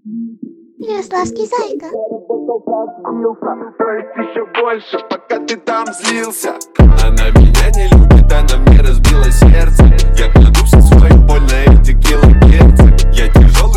Ярославский зайка. То есть еще больше, пока ты там злился. Она меня не любит, она мне разбила сердце. Я кладу всю свою боль на эти кило перца. Я тяжелый